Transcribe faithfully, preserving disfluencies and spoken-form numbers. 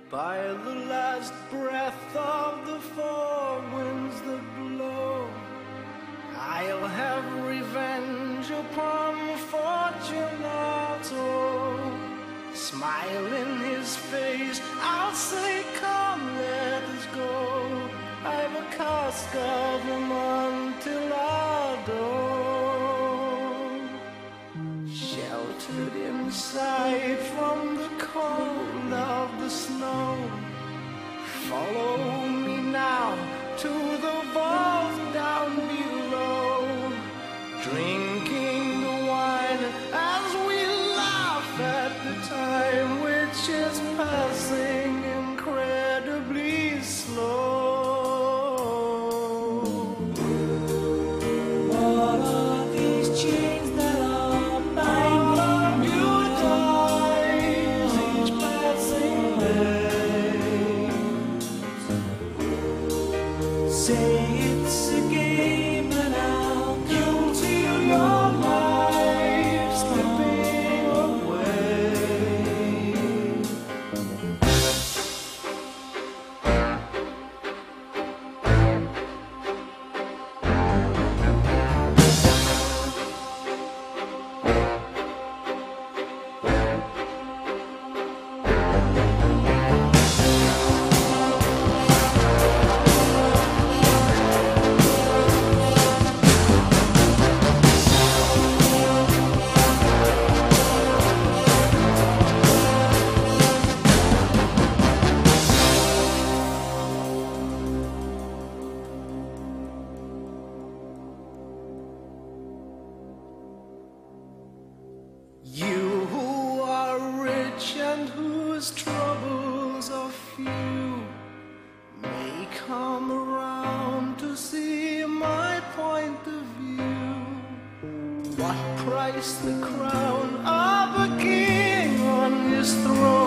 by the last breath of the four winds that blow. I'll have revenge upon Fortunato. Smile in his face, I'll say, come, let us go. I've a cask of Amontillado, sheltered inside from the cold of the snow. Follow me now to the vault down below, drinking the wine as we laugh at the time which is passing incredibly slow. What are these chains that are binding you twice each passing day? Say it's a game and I'll come to your life slipping away. You who are rich and whose troubles are few may come around to see my point of view. What price the crown of a king on his throne?